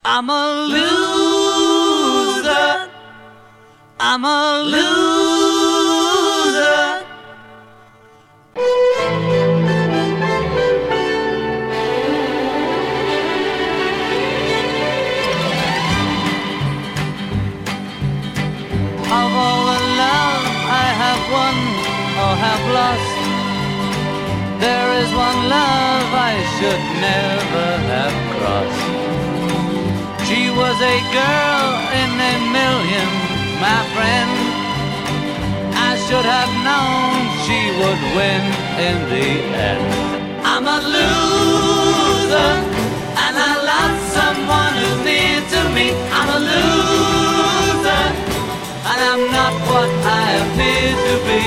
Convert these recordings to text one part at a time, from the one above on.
I'm a loser. I'm a loser. Of all the love I have won or have lost, there is one love I should never have crossed. She was a girl in a million, my friend. I should have known she would win in the end. I'm a loser, and I lost someone who's near to me. I'm a loser, and I'm not what I appear to be.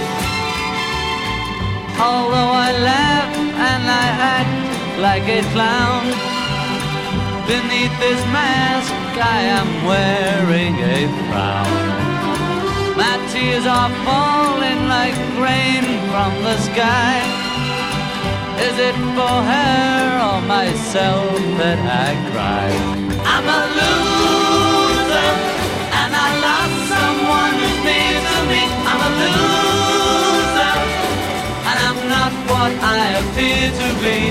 Although I laugh and I act like a clown, beneath this mask I am wearing a frown. My tears are falling like rain from the sky. Is it for her or myself that I cry? I'm a loser, and I lost someone who's near to me. I'm a loser, and I'm not what I appear to be.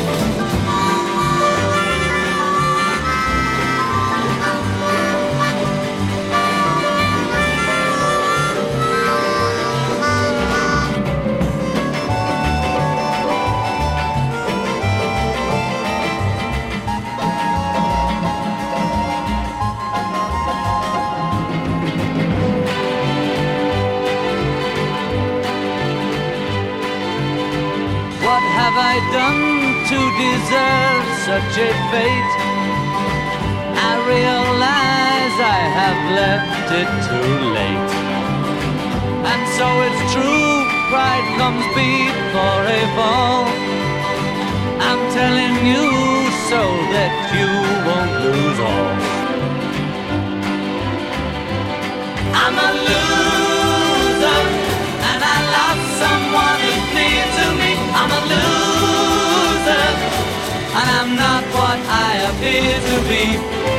What have I done to deserve such a fate? I realize I have left it too late. And so it's true, pride comes before a fall. I'm telling you so that you won't lose all. I'm a loser, and I lost someone who's near to me. I'm a loser, and I'm not what I appear to be.